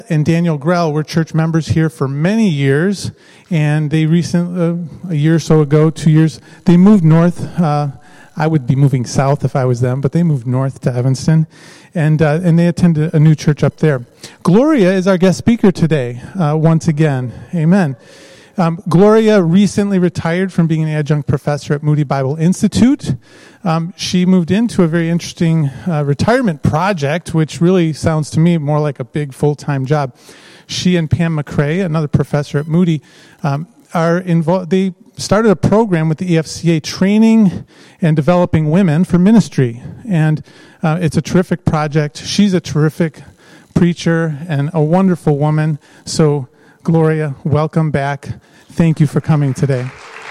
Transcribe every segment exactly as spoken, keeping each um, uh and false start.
and Daniel Grell were church members here for many years, and they recently, uh, a year or so ago, two years, they moved north. Uh, I would be moving south if I was them, but they moved north to Evanston, and uh, and they attended a new church up there. Gloria is our guest speaker today, uh, once again. Amen. Um, Gloria recently retired from being an adjunct professor at Moody Bible Institute. Um, she moved into a very interesting uh, retirement project, which really sounds to me more like a big full-time job. She and Pam McCrae, another professor at Moody, um, are involved. They started a program with the E F C A, training and developing women for ministry, and uh, it's a terrific project. She's a terrific preacher and a wonderful woman. So, Gloria, welcome back. Thank you for coming today.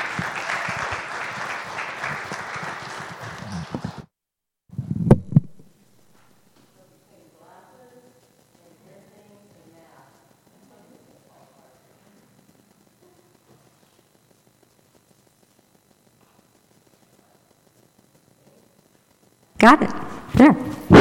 Got it. There.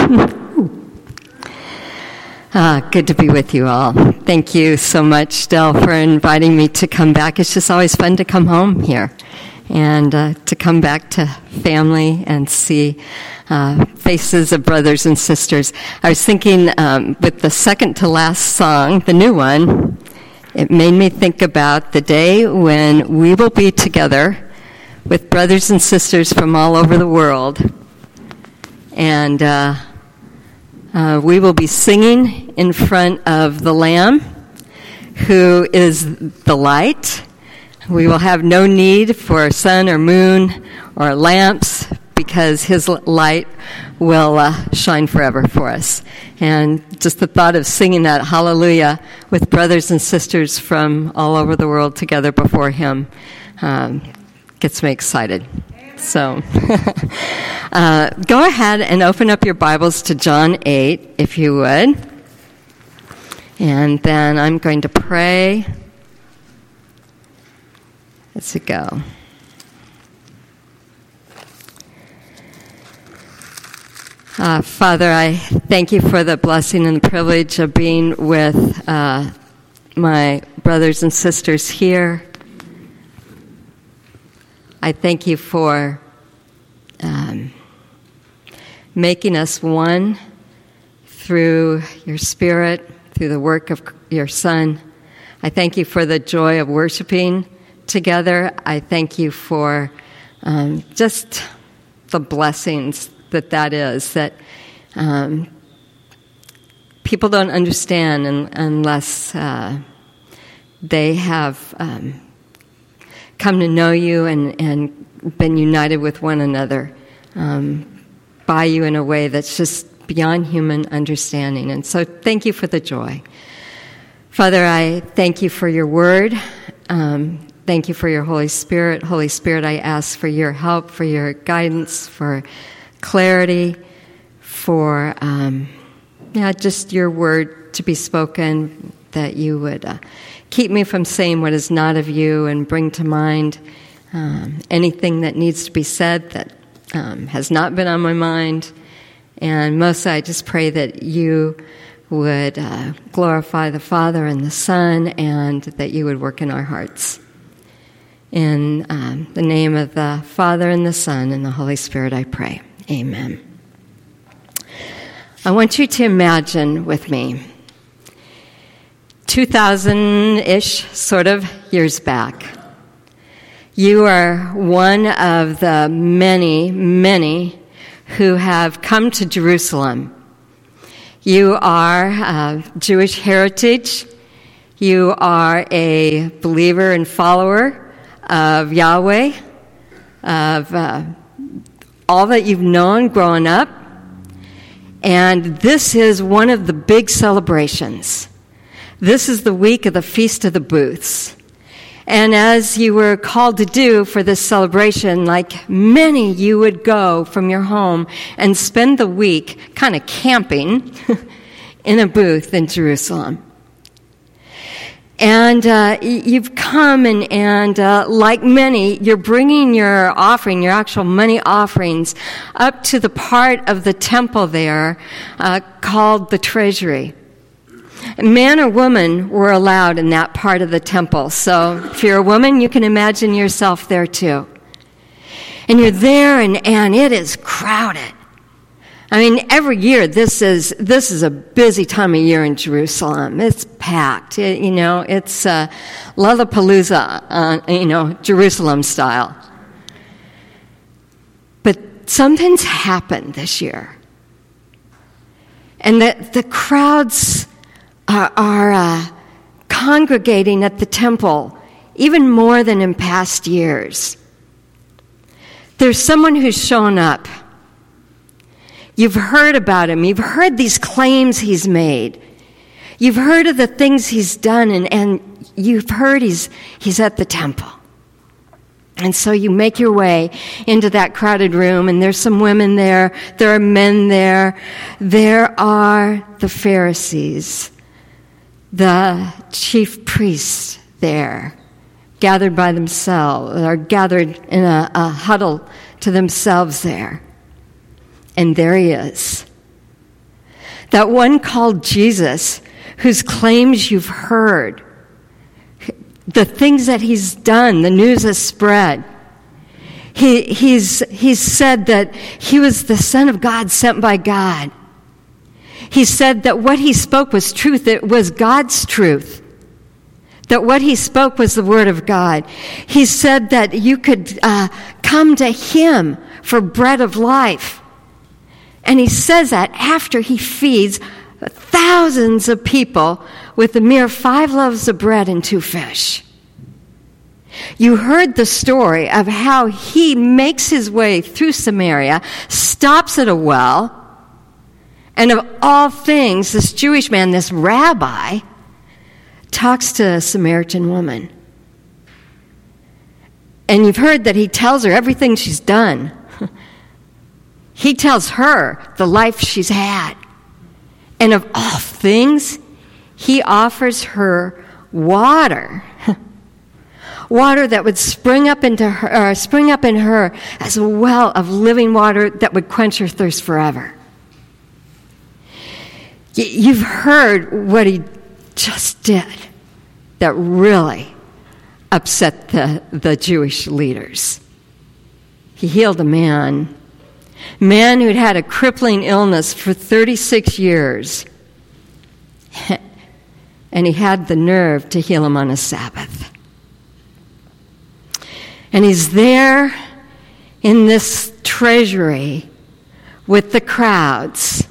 Ah, good to be with you all. Thank you so much, Del, for inviting me to come back. It's just always fun to come home here and uh, to come back to family and see uh, faces of brothers and sisters. I was thinking um, with the second to last song, the new one, it made me think about the day when we will be together with brothers and sisters from all over the world. And uh, uh, we will be singing in front of the Lamb, who is the light. We will have no need for sun or moon or lamps, because his light will uh, shine forever for us. And just the thought of singing that hallelujah with brothers and sisters from all over the world together before him um, gets me excited. So uh, go ahead and open up your Bibles to John eight, if you would. And then I'm going to pray. Let's go. Uh, Father, I thank you for the blessing and the privilege of being with uh, my brothers and sisters here. I thank you for um, making us one through your Spirit, through the work of your Son. I thank you for the joy of worshiping together. I thank you for um, just the blessings that that is, that um, people don't understand un- unless uh, they have um, come to know you and, and been united with one another um, by you in a way that's just beyond human understanding. And so thank you for the joy. Father, I thank you for your word. Um, thank you for your Holy Spirit. Holy Spirit, I ask for your help, for your guidance, for clarity, for um, yeah, just your word to be spoken, that you would uh, keep me from saying what is not of you and bring to mind um, anything that needs to be said that um, has not been on my mind. And mostly I just pray that you would uh, glorify the Father and the Son, and that you would work in our hearts. In um, the name of the Father and the Son and the Holy Spirit I pray. Amen. I want you to imagine with me two thousand-ish sort of years back. You are one of the many, many who have come to Jerusalem. You are uh, Jewish heritage. You are a believer and follower of Yahweh, of uh, all that you've known growing up. And this is one of the big celebrations. This is the week of the Feast of the Booths. And as you were called to do for this celebration, like many, you would go from your home and spend the week kind of camping in a booth in Jerusalem. And uh, you've come and, and uh, like many, you're bringing your offering, your actual money offerings, up to the part of the temple there uh, called the treasury. Man or woman were allowed in that part of the temple. So if you're a woman, you can imagine yourself there too. And you're there, and, and it is crowded. I mean, every year, this is this is a busy time of year in Jerusalem. It's packed. It, you know, it's uh, Lollapalooza, uh, you know, Jerusalem style. But something's happened this year. And the, the crowds are, are uh, congregating at the temple even more than in past years. There's someone who's shown up. You've heard about him. You've heard these claims he's made. You've heard of the things he's done, and, and you've heard he's, he's at the temple. And so you make your way into that crowded room, and there's some women there. There are men there. There are the Pharisees, the chief priests there, gathered by themselves, or gathered in a, a huddle to themselves there. And there he is. That one called Jesus, whose claims you've heard, the things that he's done, the news has spread. He, he's, he's said that he was the Son of God sent by God. He said that what he spoke was truth. It was God's truth. That what he spoke was the Word of God. He said that you could uh, come to him for bread of life. And he says that after he feeds thousands of people with a mere five loaves of bread and two fish. You heard the story of how he makes his way through Samaria, stops at a well, and of all things, this Jewish man, this rabbi, talks to a Samaritan woman. And you've heard that he tells her everything she's done. He tells her the life she's had. And of all things, he offers her water. Water that would spring up into her, uh, spring up in her as a well of living water that would quench her thirst forever. Y- you've heard what he just did that really upset the, the Jewish leaders. He healed a man Man who'd had a crippling illness for thirty-six years. And he had the nerve to heal him on a Sabbath. And he's there in this treasury with the crowds.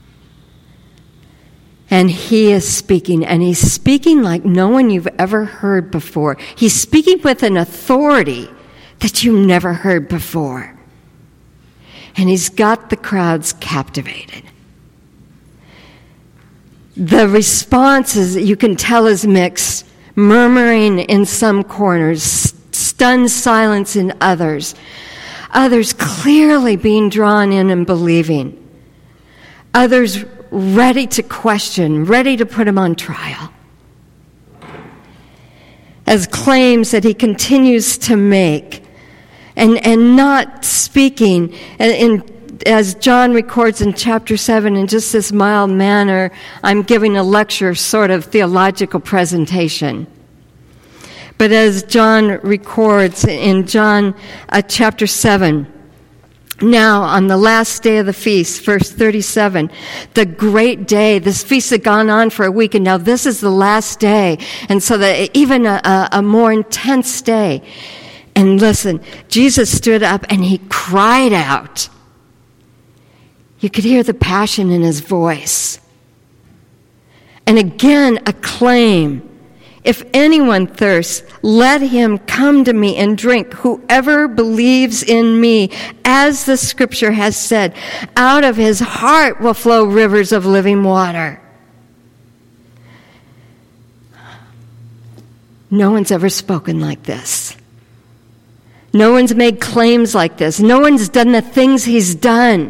And he is speaking, and he's speaking like no one you've ever heard before. He's speaking with an authority that you've never heard before. And he's got the crowds captivated. The responses, you can tell, is mixed. Murmuring in some corners, stunned silence in others. Others clearly being drawn in and believing. Others ready to question, ready to put him on trial. As claims that he continues to make. And and not speaking, in, in, as John records in chapter seven, in just this mild manner, I'm giving a lecture, sort of theological presentation. But as John records in John uh, chapter seven, now on the last day of the feast, verse thirty-seven, the great day, this feast had gone on for a week, and now this is the last day, and so that even a, a, a more intense day. And listen, Jesus stood up and he cried out. You could hear the passion in his voice. And again, a claim. If anyone thirsts, let him come to me and drink. Whoever believes in me, as the scripture has said, out of his heart will flow rivers of living water. No one's ever spoken like this. No one's made claims like this. No one's done the things he's done.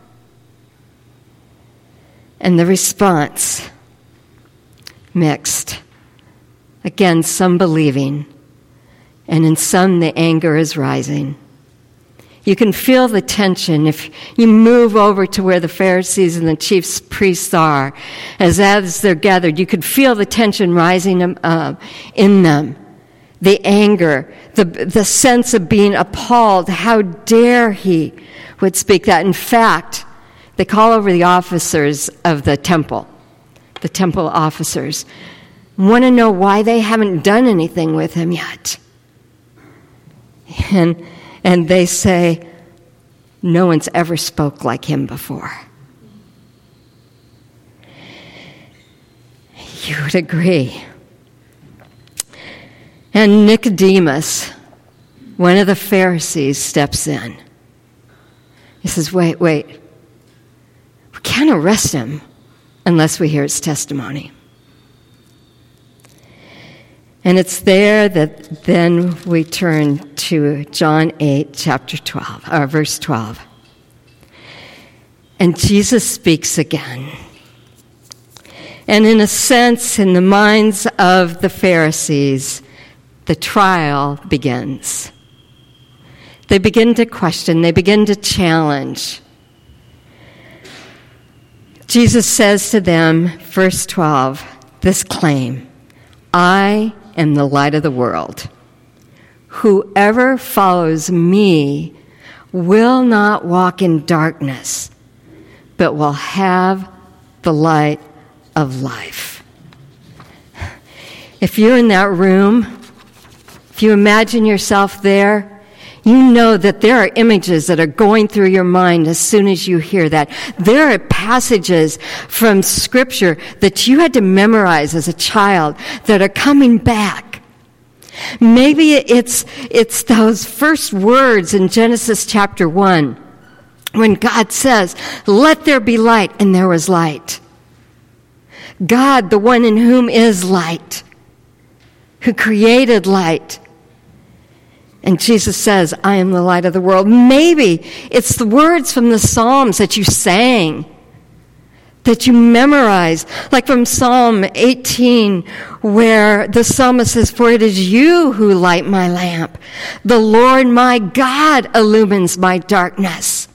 And the response, mixed. Again, some believing, and in some the anger is rising. You can feel the tension if you move over to where the Pharisees and the chief priests are. As, as they're gathered, you could feel the tension rising uh, in them. The anger, the, the sense of being appalled. How dare he would speak that? In fact, they call over the officers of the temple, the temple officers, want to know why they haven't done anything with him yet. And And they say, no one's ever spoke like him before. You would agree. And Nicodemus, one of the Pharisees, steps in. He says, wait, wait. We can't arrest him unless we hear his testimony. And it's there that then we turn to John eight, chapter twelve, or verse twelve. And Jesus speaks again. And in a sense, in the minds of the Pharisees, the trial begins. They begin to question, they begin to challenge. Jesus says to them, verse twelve, this claim, I am the light of the world. Whoever follows me will not walk in darkness, but will have the light of life. If you're in that room, if you imagine yourself there, you know that there are images that are going through your mind as soon as you hear that. There are passages from Scripture that you had to memorize as a child that are coming back. Maybe it's, it's those first words in Genesis chapter one when God says, let there be light, and there was light. God, the one in whom is light, who created light. And Jesus says, I am the light of the world. Maybe it's the words from the Psalms that you sang, that you memorized, like from Psalm eighteen, where the psalmist says, for it is you who light my lamp. The Lord my God illumines my darkness.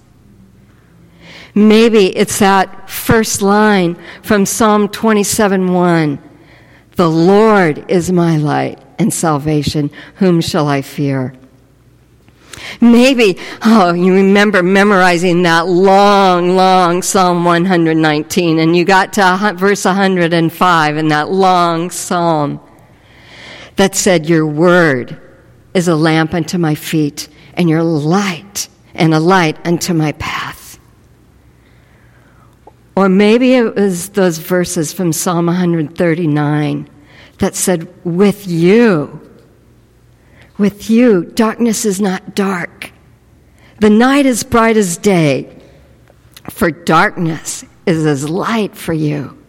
Maybe it's that first line from Psalm twenty-seven one. The Lord is my light and salvation. Whom shall I fear? Maybe, oh, you remember memorizing that long, long Psalm one nineteen, and you got to verse one hundred five in that long psalm that said, your word is a lamp unto my feet, and your light, and a light unto my path. Or maybe it was those verses from Psalm one thirty-nine that said, with you, with you, darkness is not dark. The night is bright as day, for darkness is as light for you.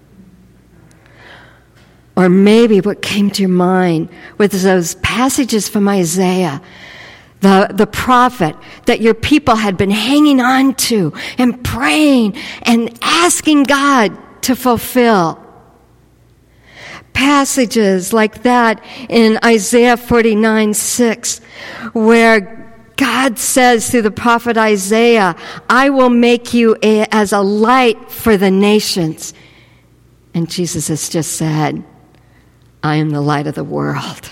Or maybe what came to your mind was those passages from Isaiah, the, the prophet that your people had been hanging on to and praying and asking God to fulfill. Passages like that in Isaiah forty-nine six, where God says through the prophet Isaiah, I will make you a, as a light for the nations. And Jesus has just said, I am the light of the world.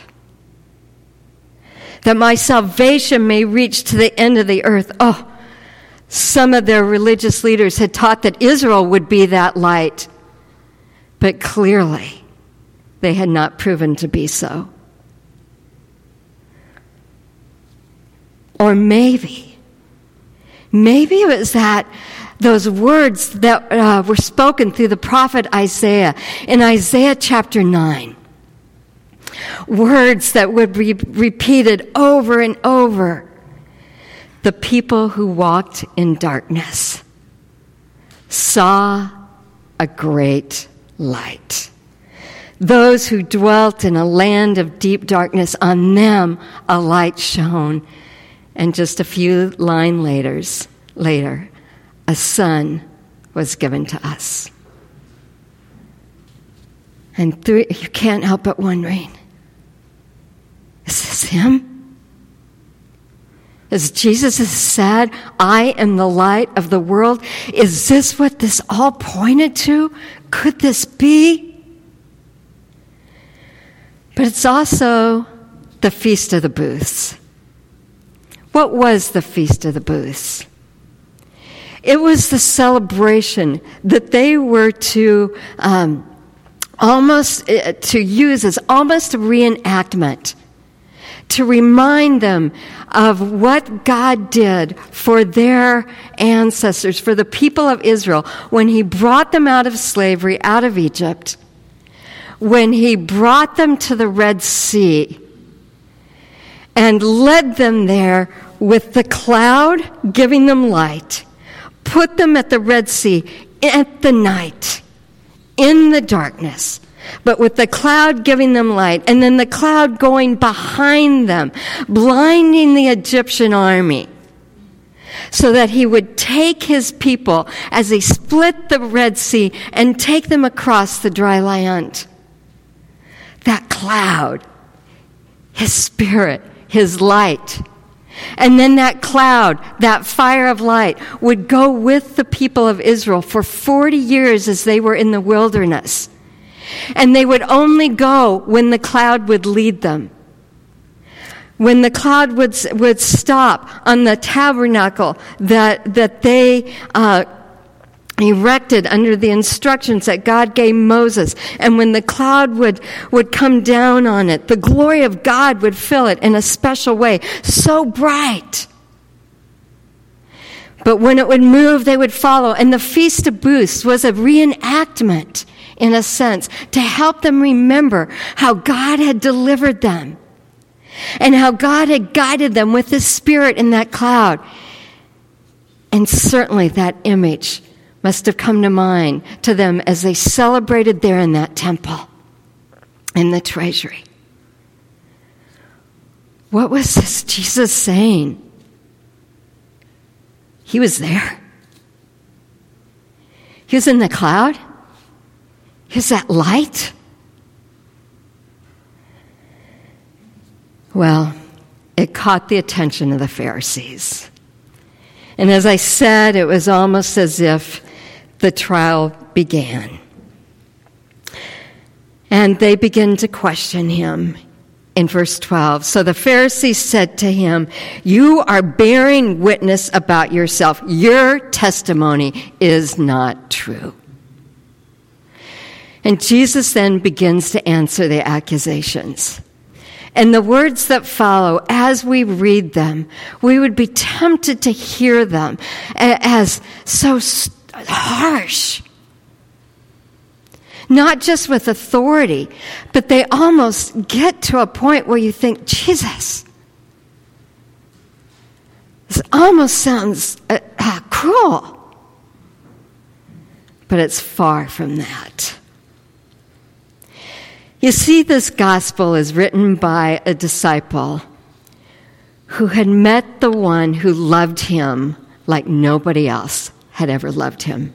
That my salvation may reach to the end of the earth. Oh, some of their religious leaders had taught that Israel would be that light. But clearly, they had not proven to be so. Or maybe, maybe it was that those words that uh, were spoken through the prophet Isaiah in Isaiah chapter nine. Words that would be repeated over and over. The people who walked in darkness saw a great light. Those who dwelt in a land of deep darkness, on them a light shone. And just a few lines later, later, a son was given to us. And through, you can't help but wondering, is this him? As Jesus has said, I am the light of the world. Is this what this all pointed to? Could this be? But it's also the Feast of the Booths. What was the Feast of the Booths? It was the celebration that they were to um, almost, uh, to use as almost a reenactment, to remind them of what God did for their ancestors, for the people of Israel, when he brought them out of slavery, out of Egypt, when he brought them to the Red Sea and led them there with the cloud giving them light, put them at the Red Sea at the night, in the darkness, but with the cloud giving them light, and then the cloud going behind them, blinding the Egyptian army, so that he would take his people as he split the Red Sea and take them across the dry land. That cloud, his spirit, his light. And then that cloud, that fire of light, would go with the people of Israel for forty years as they were in the wilderness. And they would only go when the cloud would lead them. When the cloud would would stop on the tabernacle that that they uh, erected under the instructions that God gave Moses, and when the cloud would would come down on it, the glory of God would fill it in a special way, so bright. But when it would move, they would follow. And the Feast of Booths was a reenactment, in a sense, to help them remember how God had delivered them and how God had guided them with his Spirit in that cloud. And certainly that image must have come to mind to them as they celebrated there in that temple, in the treasury. What was this Jesus saying? He was there. He was in the cloud. He was that light. Well, it caught the attention of the Pharisees. And as I said, it was almost as if the trial began. And they begin to question him in verse twelve. So the Pharisees said to him, "You are bearing witness about yourself. Your testimony is not true." And Jesus then begins to answer the accusations. And the words that follow, as we read them, we would be tempted to hear them as so harsh. Not just with authority, but they almost get to a point where you think, Jesus, this almost sounds uh, uh, cruel. But it's far from that. You see, this gospel is written by a disciple who had met the one who loved him like nobody else had ever loved him.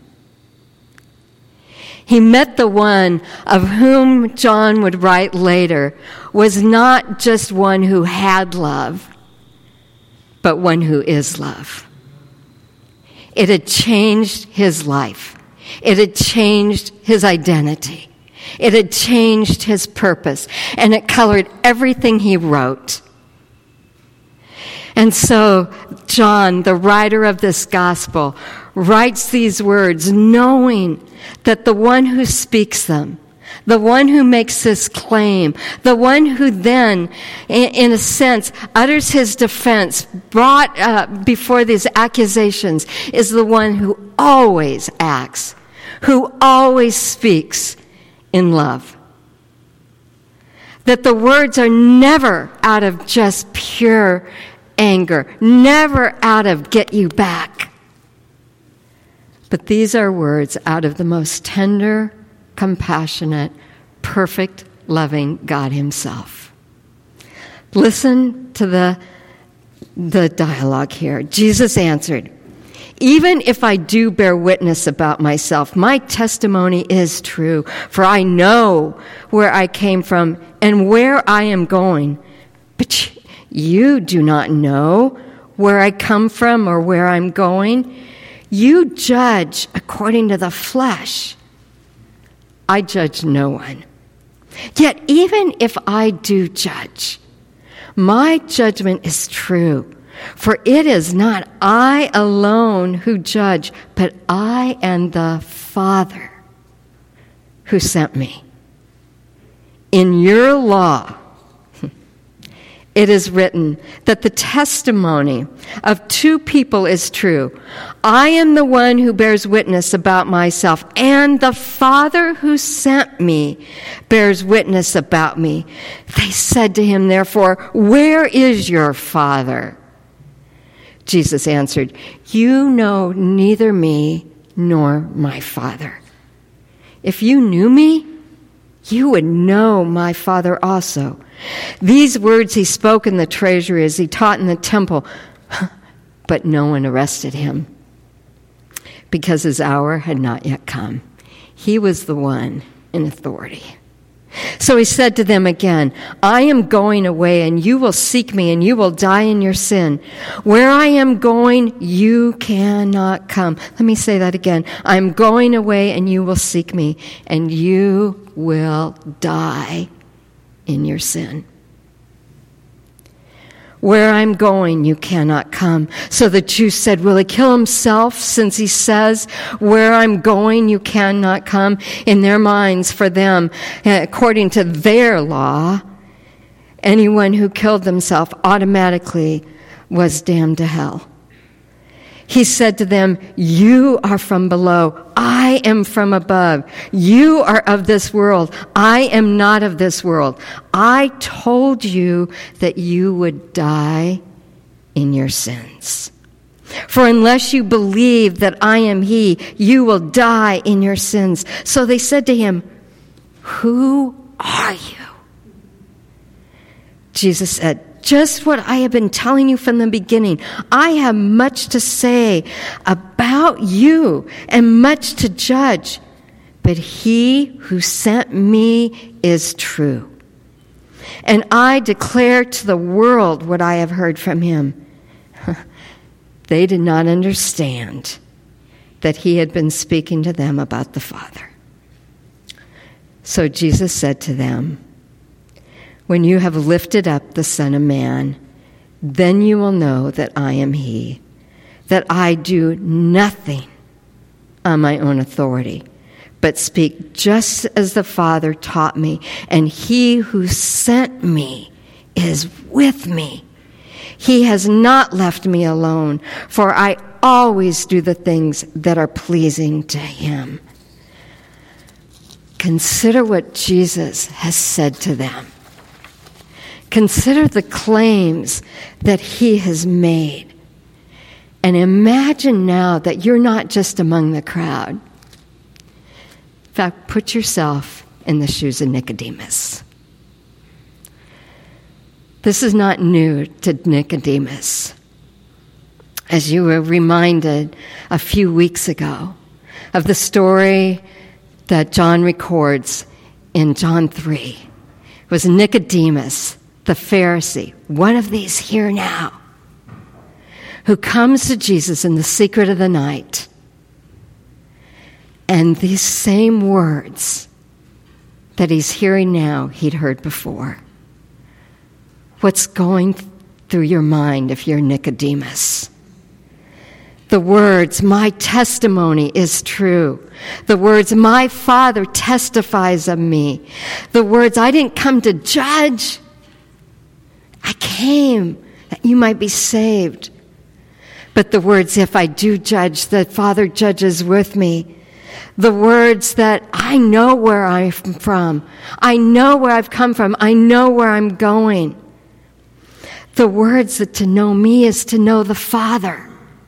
He met the one of whom John would write later was not just one who had love, but one who is love. It had changed his life. It had changed his identity. It had changed his purpose, and it colored everything he wrote. And so John, the writer of this gospel, writes these words knowing that the one who speaks them, the one who makes this claim, the one who then, in a sense, utters his defense, brought uh, before these accusations, is the one who always acts, who always speaks in love. That the words are never out of just pure anger, never out of get you back. But these are words out of the most tender, compassionate, perfect, loving God himself. Listen to the, the dialogue here. Jesus answered, "Even if I do bear witness about myself, my testimony is true, for I know where I came from and where I am going. But you do not know where I come from or where I'm going. You judge according to the flesh. I judge no one. Yet even if I do judge, my judgment is true. For it is not I alone who judge, but I and the Father who sent me. In your law, it is written that the testimony of two people is true. I am the one who bears witness about myself, and the Father who sent me bears witness about me. They said to him, therefore, where is your Father? Jesus answered, you know neither me nor my Father. If you knew me, you would know my Father also. These words he spoke in the treasury as he taught in the temple, but no one arrested him because his hour had not yet come. He was the one in authority. So he said to them again, I am going away, and you will seek me, and you will die in your sin. Where I am going, you cannot come. Let me say that again. I am going away, and you will seek me, and you will die in your sin. Where I'm going, you cannot come. So the Jews said, will he kill himself since he says, where I'm going, you cannot come? In their minds, for them, according to their law, anyone who killed themselves automatically was damned to hell. He said to them, you are from below. I am from above. You are of this world. I am not of this world. I told you that you would die in your sins. For unless you believe that I am he, you will die in your sins. So they said to him, who are you? Jesus said, just what I have been telling you from the beginning. I have much to say about you and much to judge, but he who sent me is true. And I declare to the world what I have heard from him. They did not understand that he had been speaking to them about the Father. So Jesus said to them, when you have lifted up the Son of Man, then you will know that I am he, that I do nothing on my own authority, but speak just as the Father taught me, and he who sent me is with me. He has not left me alone, for I always do the things that are pleasing to him. Consider what Jesus has said to them. Consider the claims that he has made. And imagine now that you're not just among the crowd. In fact, put yourself in the shoes of Nicodemus. This is not new to Nicodemus. As you were reminded a few weeks ago of the story that John records in John three, it was Nicodemus, the Pharisee, one of these here now, who comes to Jesus in the secret of the night. And these same words that he's hearing now, he'd heard before. What's going through your mind if you're Nicodemus? The words, my testimony is true. The words, my Father testifies of me. The words, I didn't come to judge. I came that you might be saved. But the words, if I do judge, the Father judges with me. The words that I know where I'm from. I know where I've come from. I know where I'm going. The words that to know me is to know the Father.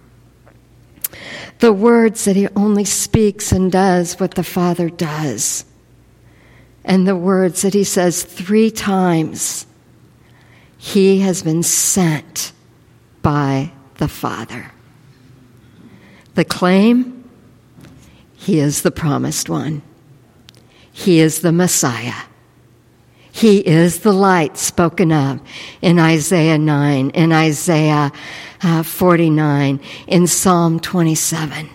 The words that he only speaks and does what the Father does. And the words that he says three times, he has been sent by the Father. The claim, he is the promised one. He is the Messiah. He is the light spoken of in Isaiah nine, in Isaiah uh, forty-nine, in Psalm twenty-seven.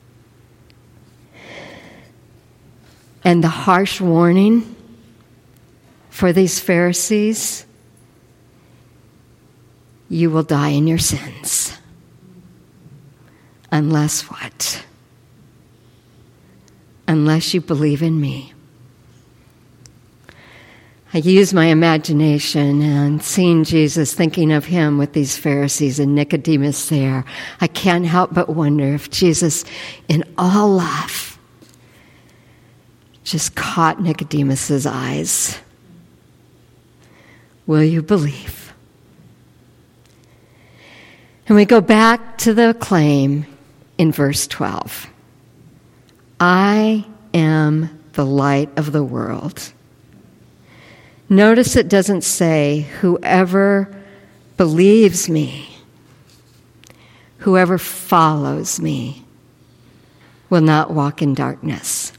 And the harsh warning for these Pharisees, you will die in your sins. Unless what? Unless you believe in me. I use my imagination and seeing Jesus, thinking of him with these Pharisees and Nicodemus there. I can't help but wonder if Jesus, in all love, just caught Nicodemus's eyes. Will you believe? And we go back to the claim in verse twelve. I am the light of the world. Notice it doesn't say, whoever believes me, whoever follows me, will not walk in darkness.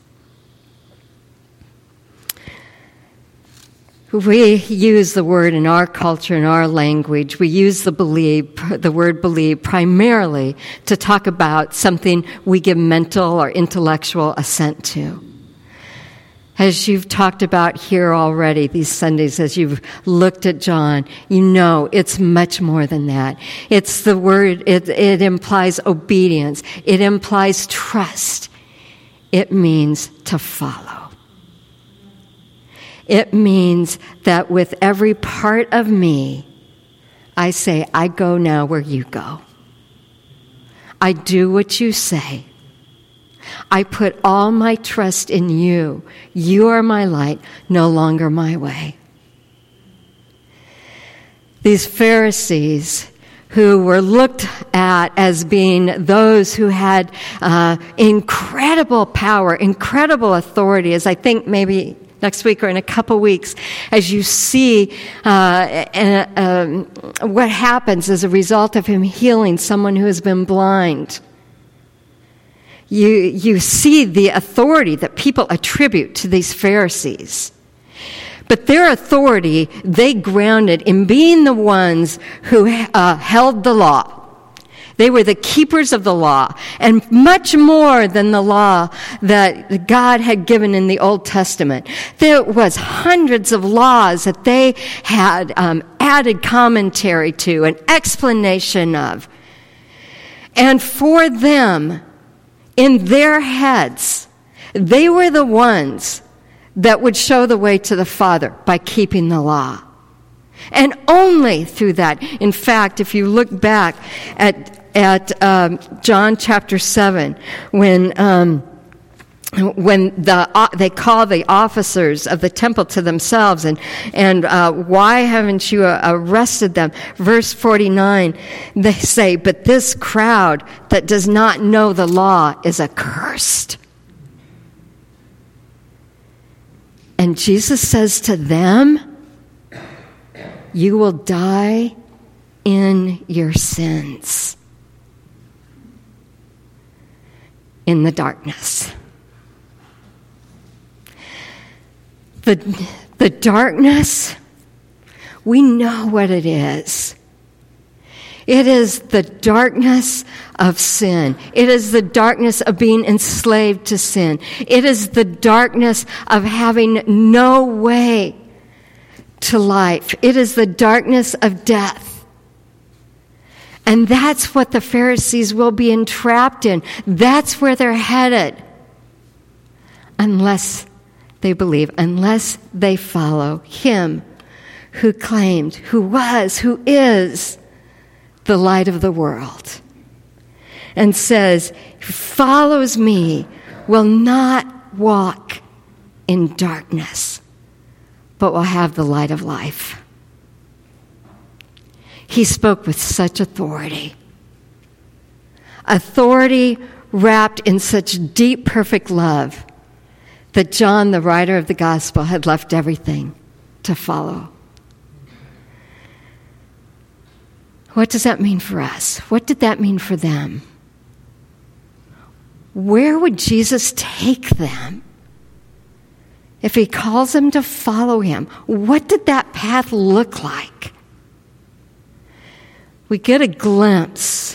We use the word in our culture, in our language, we use the believe, the word believe primarily to talk about something we give mental or intellectual assent to. As you've talked about here already these Sundays, as you've looked at John, you know it's much more than that. It's the word, it, it implies obedience. It implies trust. It means to follow. It means that with every part of me, I say, I go now where you go. I do what you say. I put all my trust in you. You are my light, no longer my way. These Pharisees, who were looked at as being those who had uh, incredible power, incredible authority, as I think maybe next week or in a couple weeks, as you see uh, uh, um, what happens as a result of him healing someone who has been blind. You, you see the authority that people attribute to these Pharisees. But their authority, they grounded in being the ones who uh, held the law. They were the keepers of the law, and much more than the law that God had given in the Old Testament. There was hundreds of laws that they had um, added commentary to, an explanation of. And for them, in their heads, they were the ones that would show the way to the Father by keeping the law. And only through that. In fact, if you look back at at um, John chapter seven, when um, when the uh, they call the officers of the temple to themselves, and and uh, why haven't you uh, arrested them? Verse forty-nine, they say, but this crowd that does not know the law is accursed. And Jesus says to them, you will die in your sins, in the darkness. The, the darkness, we know what it is. It is the darkness of sin. It is the darkness of being enslaved to sin. It is the darkness of having no way to life. It is the darkness of death. And that's what the Pharisees will be entrapped in. That's where they're headed. Unless they believe, unless they follow him who claimed, who was, who is the light of the world. And says, who follows me will not walk in darkness, but will have the light of life. He spoke with such authority. Authority wrapped in such deep, perfect love that John, the writer of the gospel, had left everything to follow. What does that mean for us? What did that mean for them? Where would Jesus take them if he calls them to follow him, what did that path look like? We get a glimpse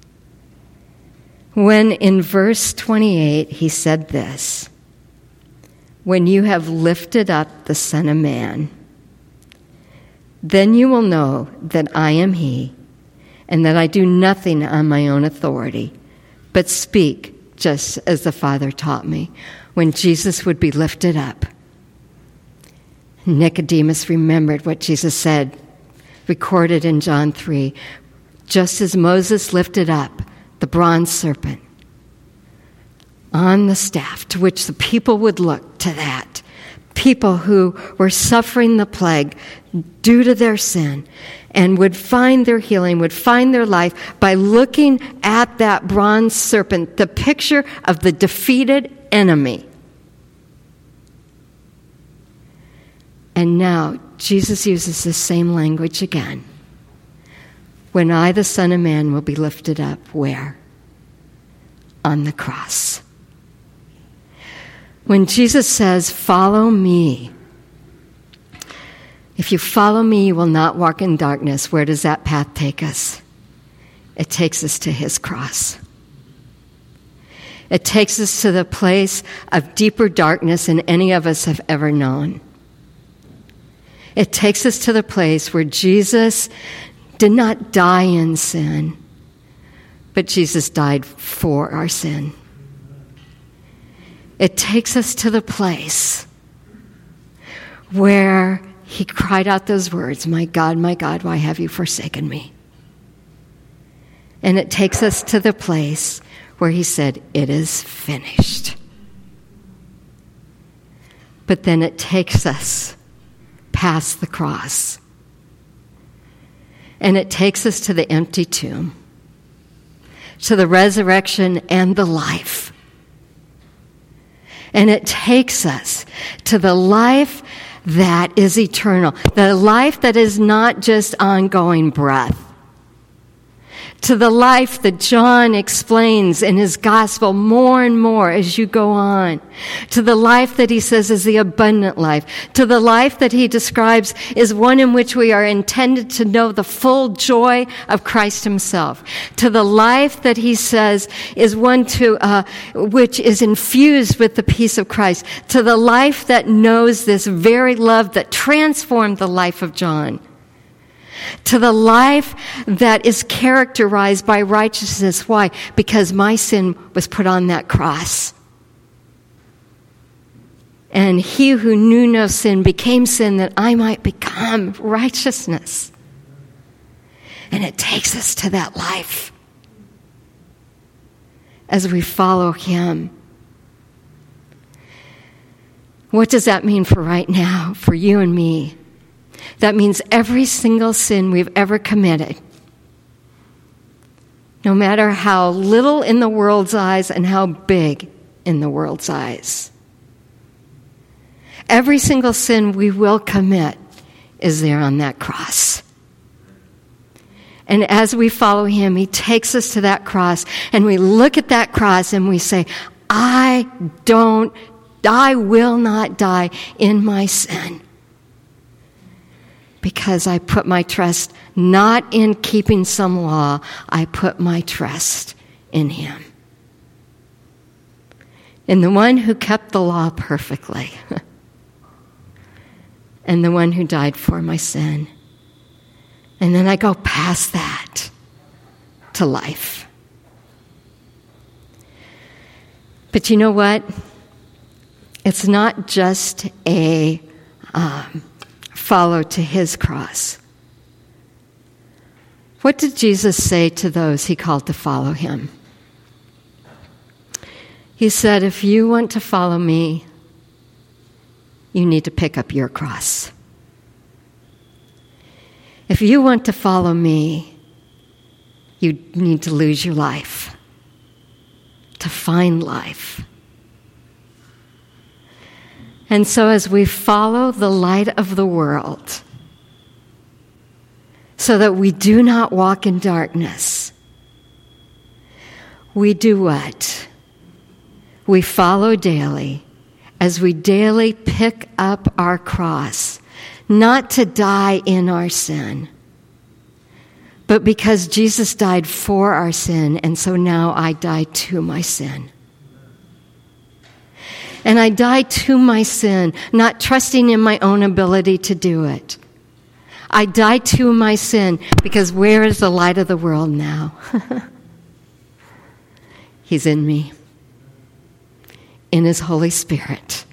when in verse twenty-eight he said this, "When you have lifted up the Son of Man, then you will know that I am he, and that I do nothing on my own authority, but speak just as the Father taught me." When Jesus would be lifted up, Nicodemus remembered what Jesus said, recorded in John three, just as Moses lifted up the bronze serpent on the staff, to which the people would look to that. People who were suffering the plague due to their sin and would find their healing, would find their life by looking at that bronze serpent, the picture of the defeated enemy. And now Jesus uses the same language again. When I, the Son of Man, will be lifted up, where? On the cross. When Jesus says, "Follow me," if you follow me, you will not walk in darkness. Where does that path take us? It takes us to his cross. It takes us to the place of deeper darkness than any of us have ever known. It takes us to the place where Jesus did not die in sin, but Jesus died for our sin. It takes us to the place where he cried out those words, "My God, my God, why have you forsaken me?" And it takes us to the place where he said, "It is finished." But then it takes us past the cross. And it takes us to the empty tomb, to the resurrection and the life. And it takes us to the life that is eternal, the life that is not just ongoing breath, to the life that John explains in his gospel more and more as you go on, to the life that he says is the abundant life, to the life that he describes is one in which we are intended to know the full joy of Christ himself, to the life that he says is one to uh, which is infused with the peace of Christ, to the life that knows this very love that transformed the life of John, to the life that is characterized by righteousness. Why? Because my sin was put on that cross. And he who knew no sin became sin that I might become righteousness. And it takes us to that life as we follow him. What does that mean for right now, for you and me? That means every single sin we've ever committed, no matter how little in the world's eyes and how big in the world's eyes, every single sin we will commit is there on that cross. And as we follow him, he takes us to that cross, and we look at that cross and we say, I don't, I will not die in my sin. Because I put my trust not in keeping some law, I put my trust in him. In the one who kept the law perfectly. And the one who died for my sin. And then I go past that to life. But you know what? It's not just a um, follow to his cross. What did Jesus say to those he called to follow him? He said, if you want to follow me, you need to pick up your cross. If you want to follow me, you need to lose your life to find life. And so as we follow the light of the world, so that we do not walk in darkness, we do what? We follow daily as we daily pick up our cross, not to die in our sin, but because Jesus died for our sin, and so now I die to my sin. And I die to my sin, not trusting in my own ability to do it. I die to my sin because where is the light of the world now? He's in me, in His Holy Spirit.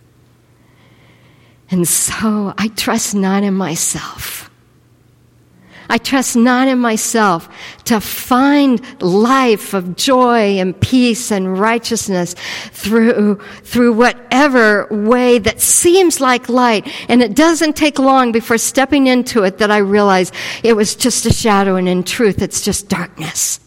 And so I trust not in myself. I trust not in myself to find life of joy and peace and righteousness through, through whatever way that seems like light. And it doesn't take long before stepping into it that I realize it was just a shadow, and in truth, it's just darkness.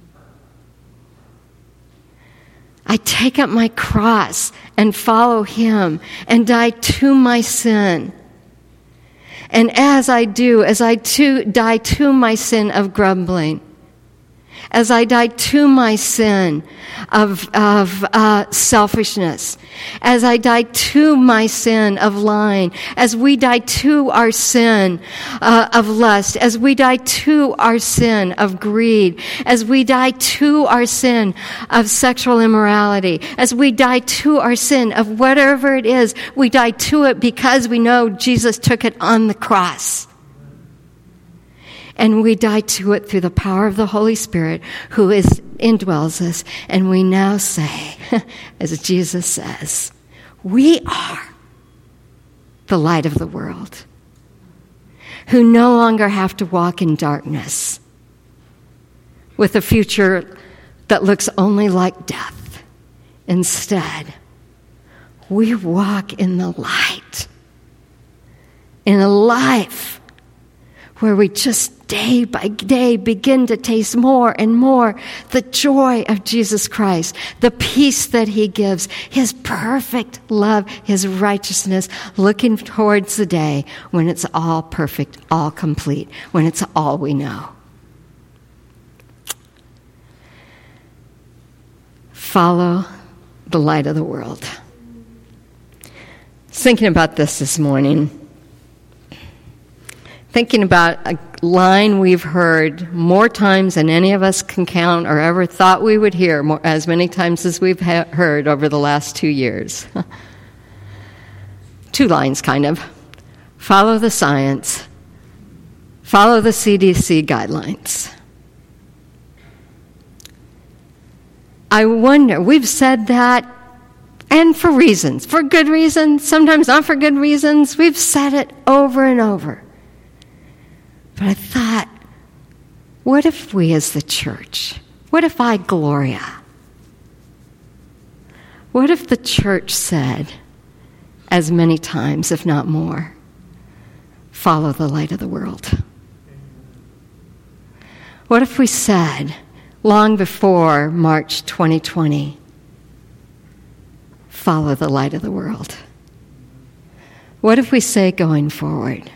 I take up my cross and follow Him and die to my sin. And as I do, as I too die to my sin of grumbling, as I die to my sin of, of uh, selfishness, as I die to my sin of lying, as we die to our sin uh, of lust, as we die to our sin of greed, as we die to our sin of sexual immorality, as we die to our sin of whatever it is, we die to it because we know Jesus took it on the cross. And we die to it through the power of the Holy Spirit who is indwells us. And we now say, as Jesus says, we are the light of the world, who no longer have to walk in darkness with a future that looks only like death. Instead, we walk in the light, in a life where we just day by day begin to taste more and more the joy of Jesus Christ, the peace that He gives, His perfect love, His righteousness, looking towards the day when it's all perfect, all complete, when it's all we know. Follow the light of the world. I was thinking about this this morning. Thinking about a line we've heard more times than any of us can count or ever thought we would hear, more, as many times as we've ha- heard over the last two years. Two lines, kind of. Follow the science. Follow the C D C guidelines. I wonder, we've said that, and for reasons, for good reasons, sometimes not for good reasons. We've said it over and over. But I thought, what if we as the church, what if I, Gloria, what if the church said, as many times, if not more, follow the light of the world? What if we said, long before March twenty twenty, follow the light of the world? What if we say going forward,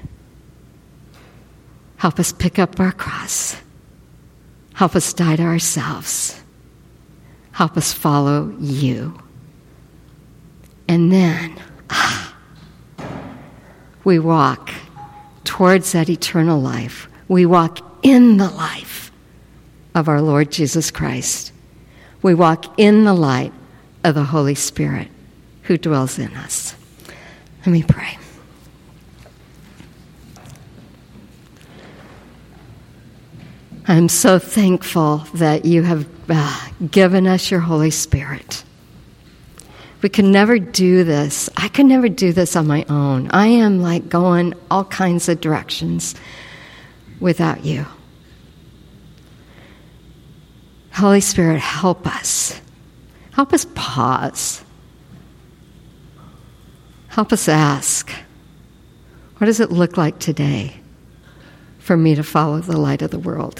help us pick up our cross. Help us die to ourselves. Help us follow You. And then ah, we walk towards that eternal life. We walk in the life of our Lord Jesus Christ. We walk in the light of the Holy Spirit who dwells in us. Let me pray. I'm so thankful that You have uh, given us Your Holy Spirit. We could never do this. I could never do this on my own. I am like going all kinds of directions without You. Holy Spirit, help us. Help us pause. Help us ask, what does it look like today for me to follow the light of the world?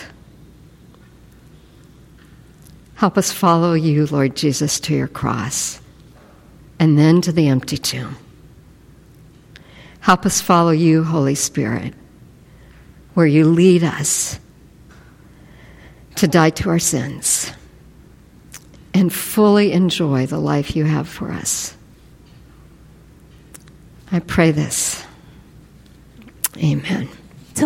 Help us follow You, Lord Jesus, to Your cross, and then to the empty tomb. Help us follow You, Holy Spirit, where You lead us to die to our sins and fully enjoy the life You have for us. I pray this. Amen.